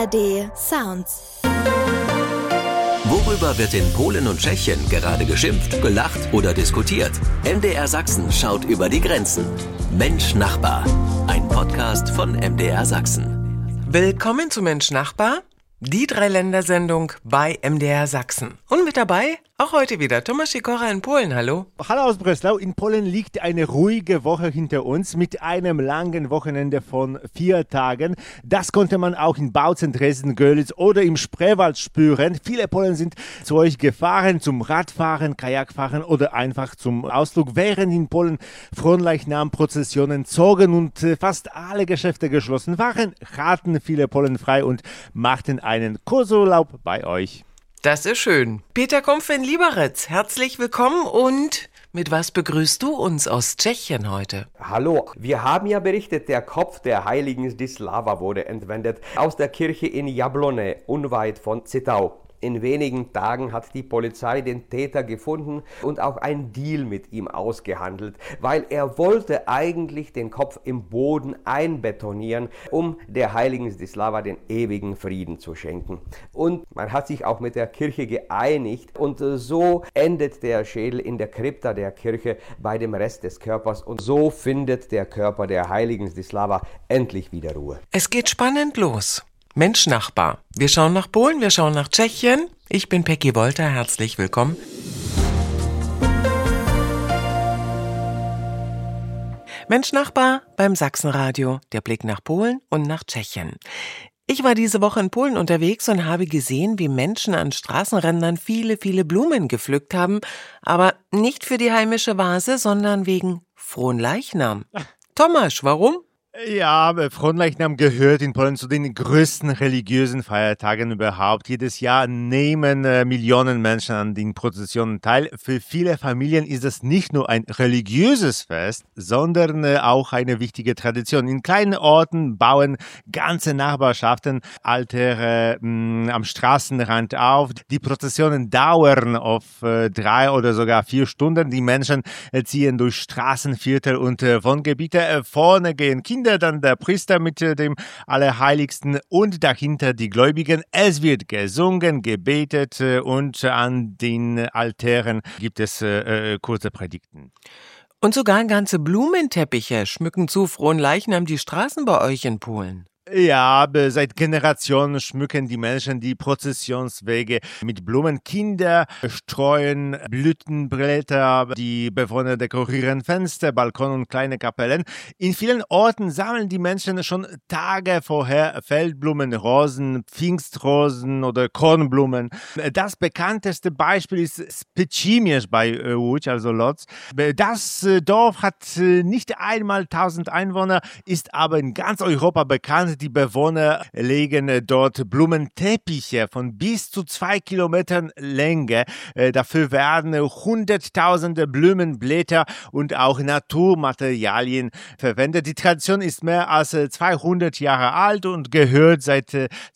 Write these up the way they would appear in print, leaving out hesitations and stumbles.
ARD Sounds. Worüber wird in Polen und Tschechien gerade geschimpft, gelacht oder diskutiert? MDR Sachsen schaut über die Grenzen. Mensch Nachbar, ein Podcast von MDR Sachsen. Willkommen zu Mensch Nachbar, die Dreiländersendung bei MDR Sachsen. Und mit dabei auch heute wieder Tomasz Sikora in Polen. Hallo. Hallo aus Breslau. In Polen liegt eine ruhige Woche hinter uns mit einem langen Wochenende von 4 Tagen. Das konnte man auch in Bautzen, Dresden, Görlitz oder im Spreewald spüren. Viele Polen sind zu euch gefahren zum Radfahren, Kajakfahren oder einfach zum Ausflug, während in Polen Fronleichnam-Prozessionen zogen und fast alle Geschäfte geschlossen waren, hatten viele Polen frei und machten einen Kursurlaub bei euch. Das ist schön. Peter Kumpf in Liberec, herzlich willkommen und mit was begrüßt du uns aus Tschechien heute? Hallo, wir haben ja berichtet, der Kopf der heiligen Zdislava wurde entwendet aus der Kirche in Jablonec, unweit von Zittau. In wenigen Tagen hat die Polizei den Täter gefunden und auch einen Deal mit ihm ausgehandelt, weil er wollte eigentlich den Kopf im Boden einbetonieren, um der heiligen Zdislava den ewigen Frieden zu schenken. Und man hat sich auch mit der Kirche geeinigt und so endet der Schädel in der Krypta der Kirche bei dem Rest des Körpers und so findet der Körper der heiligen Zdislava endlich wieder Ruhe. Es geht spannend los. Mensch Nachbar. Wir schauen nach Polen, wir schauen nach Tschechien. Ich bin Peggy Wolter, herzlich willkommen. Mensch Nachbar beim Sachsenradio, der Blick nach Polen und nach Tschechien. Ich war diese Woche in Polen unterwegs und habe gesehen, wie Menschen an Straßenrändern viele Blumen gepflückt haben, aber nicht für die heimische Vase, sondern wegen Fronleichnam. Tomasz, warum? Ja, Fronleichnam gehört in Polen zu den größten religiösen Feiertagen überhaupt. Jedes Jahr nehmen Millionen Menschen an den Prozessionen teil. Für viele Familien ist es nicht nur ein religiöses Fest, sondern auch eine wichtige Tradition. In kleinen Orten bauen ganze Nachbarschaften Altäre am Straßenrand auf. Die Prozessionen dauern auf 3 oder sogar 4 Stunden. Die Menschen ziehen durch Straßenviertel und Wohngebiete. Vorne gehen Kinder, dann der Priester mit dem Allerheiligsten und dahinter die Gläubigen. Es wird gesungen, gebetet und an den Altären gibt es kurze Predigten. Und sogar ganze Blumenteppiche schmücken zu Fronleichnam die Straßen bei euch in Polen. Ja, seit Generationen schmücken die Menschen die Prozessionswege mit Blumen. Kinder streuen Blütenblätter, die Bewohner dekorieren Fenster, Balkone und kleine Kapellen. In vielen Orten sammeln die Menschen schon Tage vorher Feldblumen, Rosen, Pfingstrosen oder Kornblumen. Das bekannteste Beispiel ist Specimiec bei Łódź, also Lodz. Das Dorf hat nicht einmal 1000 Einwohner, ist aber in ganz Europa bekannt. Die Bewohner legen dort Blumenteppiche von bis zu 2 Kilometern Länge. Dafür werden hunderttausende Blumenblätter und auch Naturmaterialien verwendet. Die Tradition ist mehr als 200 Jahre alt und gehört seit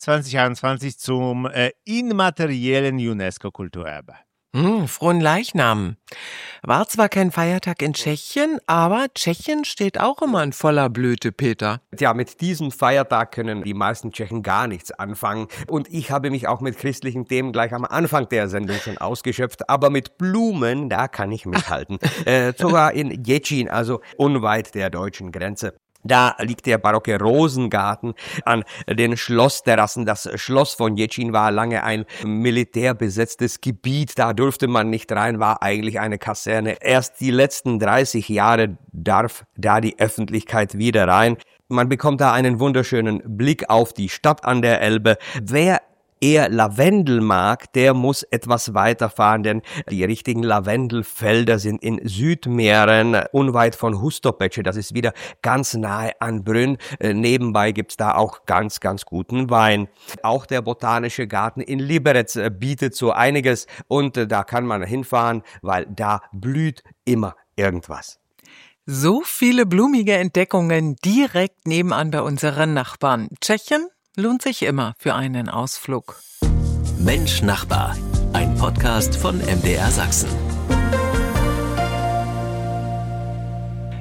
2021 zum immateriellen UNESCO-Kulturerbe. Fronleichnam. War zwar kein Feiertag in Tschechien, aber Tschechien steht auch immer in voller Blüte, Peter. Ja, mit diesem Feiertag können die meisten Tschechen gar nichts anfangen. Und ich habe mich auch mit christlichen Themen gleich am Anfang der Sendung schon ausgeschöpft. Aber mit Blumen, da kann ich mithalten. Sogar in Děčín, also unweit der deutschen Grenze. Da liegt der barocke Rosengarten an den Schlossterrassen. Das Schloss von Děčín war lange ein militärbesetztes Gebiet. Da durfte man nicht rein, war eigentlich eine Kaserne. Erst die letzten 30 Jahre darf da die Öffentlichkeit wieder rein. Man bekommt da einen wunderschönen Blick auf die Stadt an der Elbe. Wer eher Lavendel mag, der muss etwas weiterfahren, denn die richtigen Lavendelfelder sind in Südmähren, unweit von Hustopece. Das ist wieder ganz nahe an Brünn. Nebenbei gibt's da auch ganz guten Wein. Auch der Botanische Garten in Liberec bietet so einiges und da kann man hinfahren, weil da blüht immer irgendwas. So viele blumige Entdeckungen direkt nebenan bei unseren Nachbarn. Tschechien lohnt sich immer für einen Ausflug. Mensch Nachbar, ein Podcast von MDR Sachsen.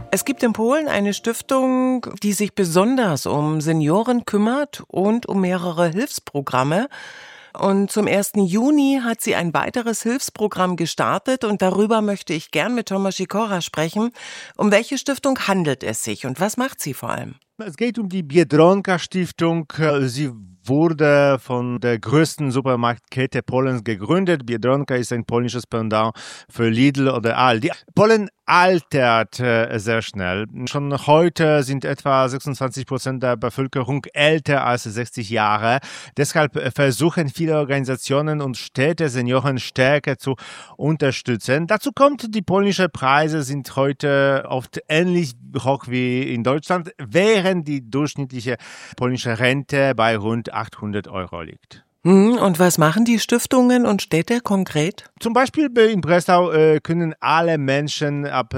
Es gibt in Polen eine Stiftung, die sich besonders um Senioren kümmert und um mehrere Hilfsprogramme. Und zum 1. Juni hat sie ein weiteres Hilfsprogramm gestartet und darüber möchte ich gern mit Tomasz Sikora sprechen. Um welche Stiftung handelt es sich und was macht sie vor allem? Es geht um die Biedronka-Stiftung. Sie wurde von der größten Supermarktkette Polens gegründet. Biedronka ist ein polnisches Pendant für Lidl oder Aldi. Polen altert sehr schnell. Schon heute sind etwa 26% der Bevölkerung älter als 60 Jahre. Deshalb versuchen viele Organisationen und Städte, Senioren stärker zu unterstützen. Dazu kommt, die polnischen Preise sind heute oft ähnlich hoch wie in Deutschland, während die durchschnittliche polnische Rente bei rund 800 € liegt. Und was machen die Stiftungen und Städte konkret? Zum Beispiel in Breslau können alle Menschen ab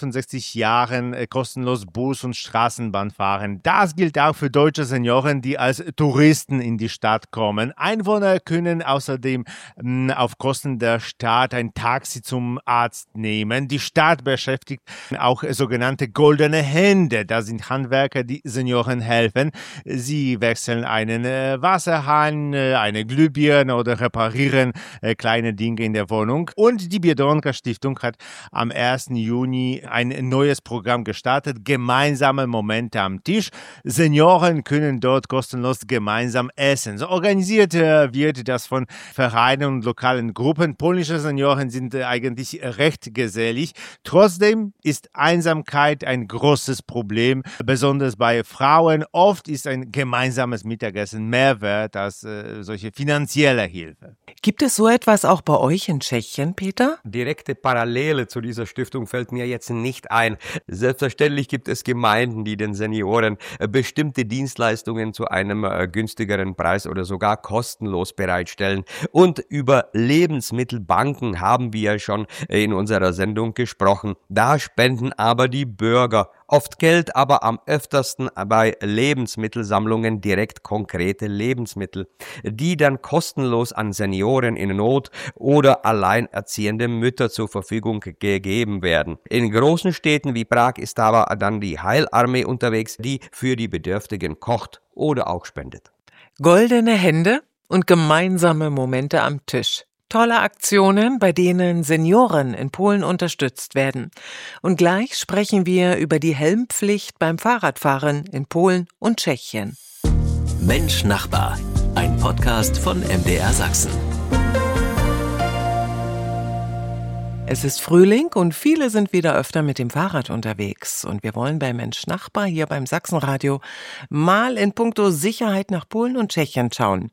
65 Jahren kostenlos Bus und Straßenbahn fahren. Das gilt auch für deutsche Senioren, die als Touristen in die Stadt kommen. Einwohner können außerdem auf Kosten der Stadt ein Taxi zum Arzt nehmen. Die Stadt beschäftigt auch sogenannte goldene Hände. Das sind Handwerker, die Senioren helfen. Sie wechseln einen Wasserhahn, eine Glühbirne oder reparieren kleine Dinge in der Wohnung. Und die Biedronka Stiftung hat am 1. Juni ein neues Programm gestartet, gemeinsame Momente am Tisch. Senioren können dort kostenlos gemeinsam essen. So organisiert wird das von Vereinen und lokalen Gruppen. Polnische Senioren sind eigentlich recht gesellig. Trotzdem ist Einsamkeit ein großes Problem, besonders bei Frauen. Oft ist ein gemeinsames Mittagessen mehr wert als solche finanzielle Hilfe. Gibt es so etwas auch bei euch in Tschechien, Peter? Direkte Parallele zu dieser Stiftung fällt mir jetzt nicht ein. Selbstverständlich gibt es Gemeinden, die den Senioren bestimmte Dienstleistungen zu einem günstigeren Preis oder sogar kostenlos bereitstellen. Und über Lebensmittelbanken haben wir ja schon in unserer Sendung gesprochen. Da spenden aber die Bürger oft Geld, aber am öftersten bei Lebensmittelsammlungen direkt konkrete Lebensmittel, die dann kostenlos an Senioren in Not oder alleinerziehende Mütter zur Verfügung gegeben werden. In großen Städten wie Prag ist aber dann die Heilarmee unterwegs, die für die Bedürftigen kocht oder auch spendet. Goldene Hände und gemeinsame Momente am Tisch. Tolle Aktionen, bei denen Senioren in Polen unterstützt werden. Und gleich sprechen wir über die Helmpflicht beim Fahrradfahren in Polen und Tschechien. Mensch Nachbar, ein Podcast von MDR Sachsen. Es ist Frühling und viele sind wieder öfter mit dem Fahrrad unterwegs. Und wir wollen bei Mensch Nachbar hier beim Sachsenradio mal in puncto Sicherheit nach Polen und Tschechien schauen.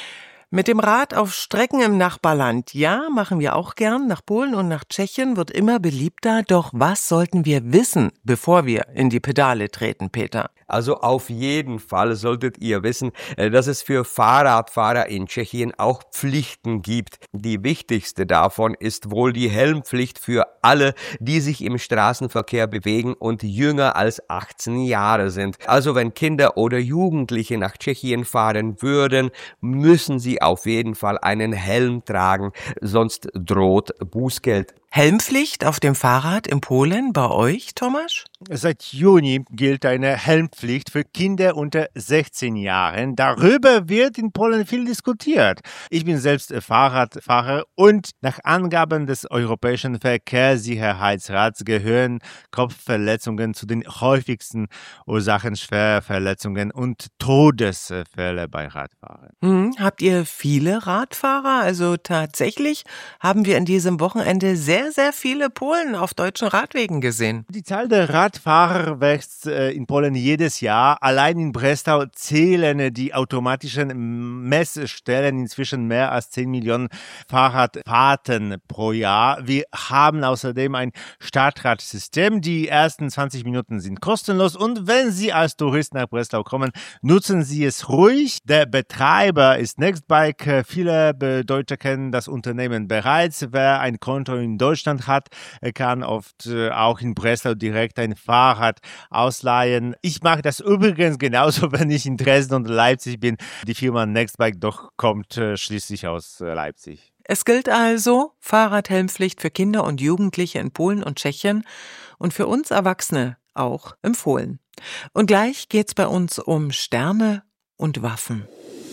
Mit dem Rad auf Strecken im Nachbarland, ja, machen wir auch gern. Nach Polen und nach Tschechien wird immer beliebter. Doch was sollten wir wissen, bevor wir in die Pedale treten, Peter? Also auf jeden Fall solltet ihr wissen, dass es für Fahrradfahrer in Tschechien auch Pflichten gibt. Die wichtigste davon ist wohl die Helmpflicht für alle, die sich im Straßenverkehr bewegen und jünger als 18 Jahre sind. Also wenn Kinder oder Jugendliche nach Tschechien fahren würden, müssen sie auf jeden Fall einen Helm tragen, sonst droht Bußgeld. Helmpflicht auf dem Fahrrad in Polen bei euch, Tomasz? Seit Juni gilt eine Helmpflicht für Kinder unter 16 Jahren. Darüber wird in Polen viel diskutiert. Ich bin selbst Fahrradfahrer und nach Angaben des Europäischen Verkehrssicherheitsrats gehören Kopfverletzungen zu den häufigsten Ursachen schwerer Verletzungen und Todesfälle bei Radfahrern. Habt ihr viele Radfahrer? Also tatsächlich haben wir in diesem Wochenende sehr viele Polen auf deutschen Radwegen gesehen. Die Zahl der Radfahrer wächst in Polen jedes Jahr. Allein in Breslau zählen die automatischen Messstellen inzwischen mehr als 10 Millionen Fahrradfahrten pro Jahr. Wir haben außerdem ein Stadtradsystem. Die ersten 20 Minuten sind kostenlos und wenn Sie als Tourist nach Breslau kommen, nutzen Sie es ruhig. Der Betreiber ist Nextbike. Viele Deutsche kennen das Unternehmen bereits. Wer ein Konto in Deutschland hat, kann oft auch in Breslau direkt ein Fahrrad ausleihen. Ich mache das übrigens genauso, wenn ich in Dresden und Leipzig bin. Die Firma Nextbike doch kommt schließlich aus Leipzig. Es gilt also Fahrradhelmpflicht für Kinder und Jugendliche in Polen und Tschechien und für uns Erwachsene auch empfohlen. Und gleich geht's bei uns um Sterne und Waffen.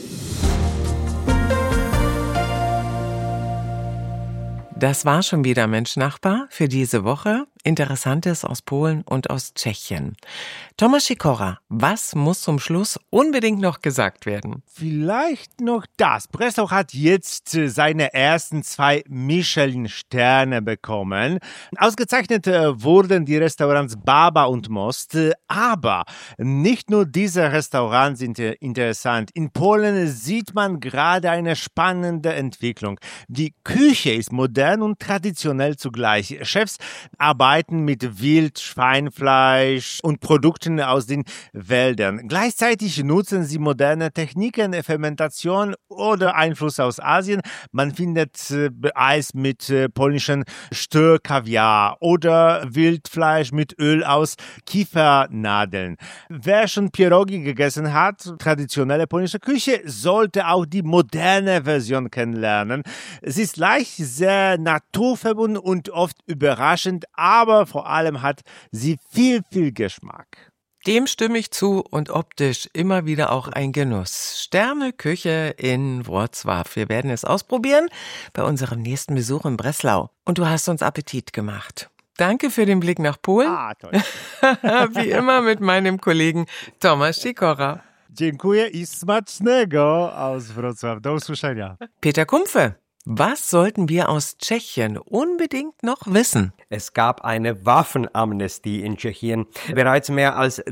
Das war schon wieder Mensch Nachbar für diese Woche. Interessantes aus Polen und aus Tschechien. Tomasz Sikora, was muss zum Schluss unbedingt noch gesagt werden? Vielleicht noch das. Breslau hat jetzt seine ersten 2 Michelin-Sterne bekommen. Ausgezeichnet wurden die Restaurants Baba und Most. Aber nicht nur diese Restaurants sind interessant. In Polen sieht man gerade eine spannende Entwicklung. Die Küche ist modern und traditionell zugleich. Chefs arbeiten mit Wild, Schweinfleisch und Produkten aus den Wäldern. Gleichzeitig nutzen sie moderne Techniken, Fermentation oder Einfluss aus Asien. Man findet Eis mit polnischen Stör-Kaviar oder Wildfleisch mit Öl aus Kiefernadeln. Wer schon Pierogi gegessen hat, traditionelle polnische Küche, sollte auch die moderne Version kennenlernen. Es ist leicht, sehr naturverbunden und oft überraschend, aber vor allem hat sie viel Geschmack. Dem stimme ich zu und optisch immer wieder auch ein Genuss. Sterneküche in Wrocław. Wir werden es ausprobieren bei unserem nächsten Besuch in Breslau. Und du hast uns Appetit gemacht. Danke für den Blick nach Polen. Toll. Wie immer mit meinem Kollegen Tomasz Sikora. Dziękuję i smacznego aus Wrocław. Do usłyszenia. Peter Kumpfe, was sollten wir aus Tschechien unbedingt noch wissen? Es gab eine Waffenamnestie in Tschechien. Bereits mehr als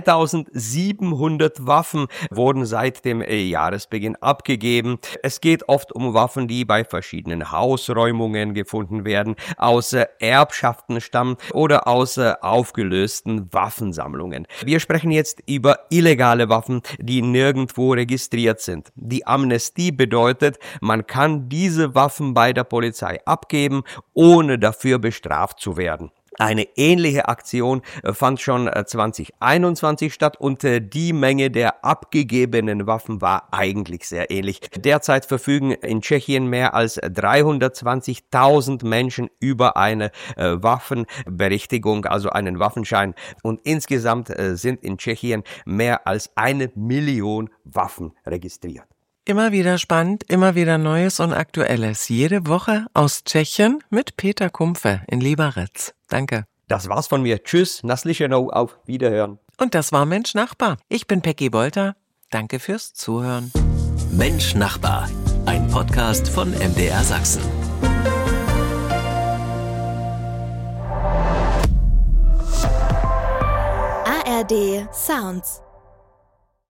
3700 Waffen wurden seit dem Jahresbeginn abgegeben. Es geht oft um Waffen, die bei verschiedenen Hausräumungen gefunden werden, aus Erbschaften stammen oder aus aufgelösten Waffensammlungen. Wir sprechen jetzt über illegale Waffen, die nirgendwo registriert sind. Die Amnestie bedeutet, man kann diese Waffen bei der Polizei abgeben, ohne dafür bestraft zu werden. Eine ähnliche Aktion fand schon 2021 statt und die Menge der abgegebenen Waffen war eigentlich sehr ähnlich. Derzeit verfügen in Tschechien mehr als 320.000 Menschen über eine Waffenberechtigung, also einen Waffenschein. Und insgesamt sind in Tschechien mehr als 1 Million Waffen registriert. Immer wieder spannend, immer wieder Neues und Aktuelles. Jede Woche aus Tschechien mit Peter Kumpfe in Liberec. Danke. Das war's von mir. Tschüss, Naslischenau, auf Wiederhören. Und das war Mensch Nachbar. Ich bin Peggy Bolter. Danke fürs Zuhören. Mensch Nachbar, ein Podcast von MDR Sachsen. ARD Sounds